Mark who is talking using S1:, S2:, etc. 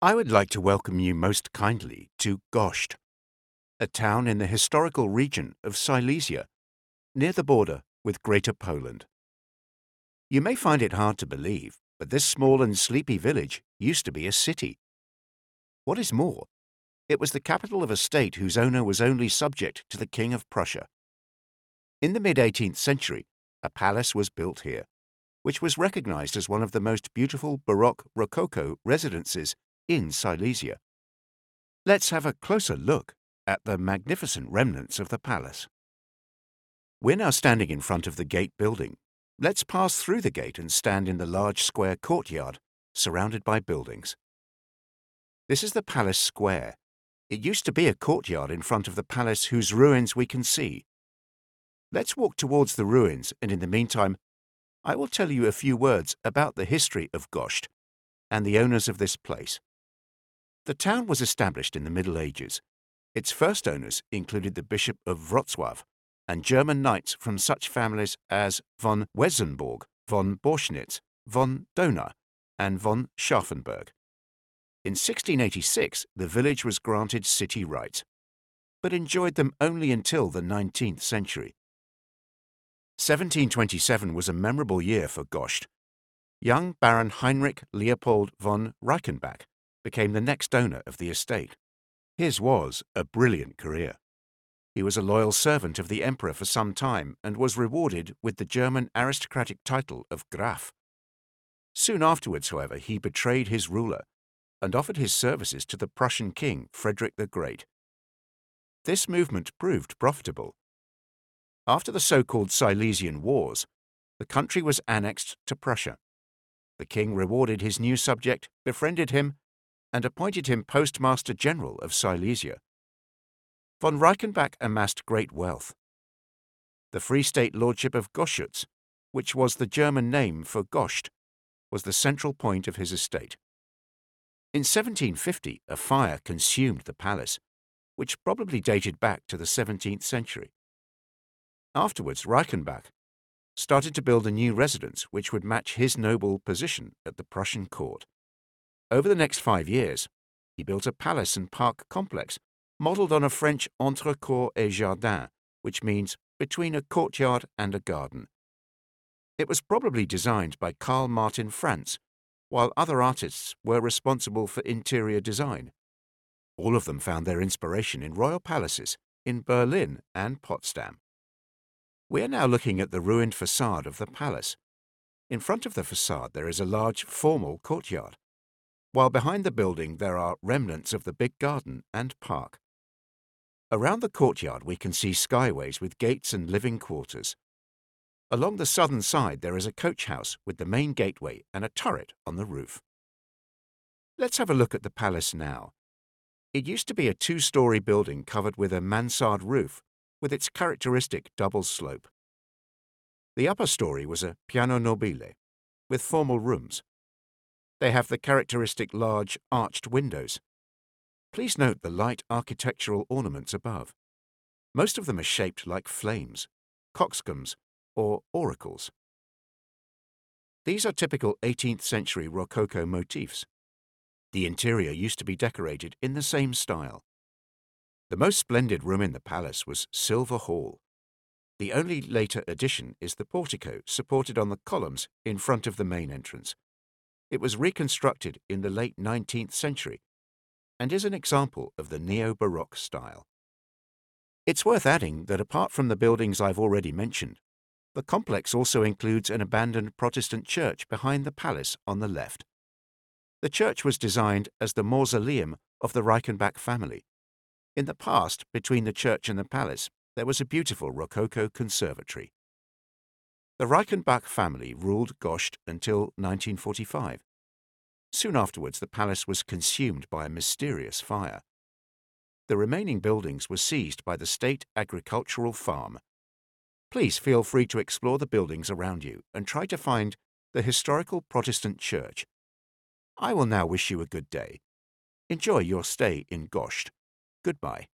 S1: I would like to welcome you most kindly to Goszcz, a town in the historical region of Silesia, near the border with Greater Poland. You may find it hard to believe, but this small and sleepy village used to be a city. What is more, it was the capital of a state whose owner was only subject to the King of Prussia. In the mid-18th century, a palace was built here, which was recognized as one of the most beautiful Baroque Rococo residences in Silesia. Let's have a closer look at the magnificent remnants of the palace. We're now standing in front of the gate building. Let's pass through the gate and stand in the large square courtyard surrounded by buildings. This is the palace square. It used to be a courtyard in front of the palace whose ruins we can see. Let's walk towards the ruins, and in the meantime, I will tell you a few words about the history of Goszcz and the owners of this place. The town was established in the Middle Ages. Its first owners included the Bishop of Wrocław and German knights from such families as von Wesenborg, von Borschnitz, von Dohna, and von Scharfenberg. In 1686, the village was granted city rights, but enjoyed them only until the 19th century. 1727 was a memorable year for Goszcz. Young Baron Heinrich Leopold von Reichenbach became the next owner of the estate. His was a brilliant career. He was a loyal servant of the emperor for some time and was rewarded with the German aristocratic title of Graf. Soon afterwards, however, he betrayed his ruler and offered his services to the Prussian king, Frederick the Great. This movement proved profitable. After the so-called Silesian Wars, the country was annexed to Prussia. The king rewarded his new subject, befriended him, and appointed him Postmaster General of Silesia. Von Reichenbach amassed great wealth. The Free State Lordship of Goschutz, which was the German name for Goszcz, was the central point of his estate. In 1750, a fire consumed the palace, which probably dated back to the 17th century. Afterwards, Reichenbach started to build a new residence which would match his noble position at the Prussian court. Over the next 5 years, he built a palace and park complex modelled on a French entre-cour et jardin, which means between a courtyard and a garden. It was probably designed by Karl Martin Franz, while other artists were responsible for interior design. All of them found their inspiration in royal palaces in Berlin and Potsdam. We are now looking at the ruined facade of the palace. In front of the facade there is a large formal courtyard, while behind the building there are remnants of the big garden and park. Around the courtyard we can see skyways with gates and living quarters. Along the southern side there is a coach house with the main gateway and a turret on the roof. Let's have a look at the palace now. It used to be a 2-story building covered with a mansard roof with its characteristic double slope. The upper story was a piano nobile with formal rooms. They have the characteristic large arched windows. Please note the light architectural ornaments above. Most of them are shaped like flames, coxcombs, or oracles. These are typical 18th century Rococo motifs. The interior used to be decorated in the same style. The most splendid room in the palace was Silver Hall. The only later addition is the portico supported on the columns in front of the main entrance. It was reconstructed in the late 19th century and is an example of the neo-Baroque style. It's worth adding that apart from the buildings I've already mentioned, the complex also includes an abandoned Protestant church behind the palace on the left. The church was designed as the mausoleum of the Reichenbach family. In the past, between the church and the palace, there was a beautiful Rococo conservatory. The Reichenbach family ruled Goszcz until 1945. Soon afterwards, the palace was consumed by a mysterious fire. The remaining buildings were seized by the State Agricultural Farm. Please feel free to explore the buildings around you and try to find the historical Protestant church. I will now wish you a good day. Enjoy your stay in Goszcz. Goodbye.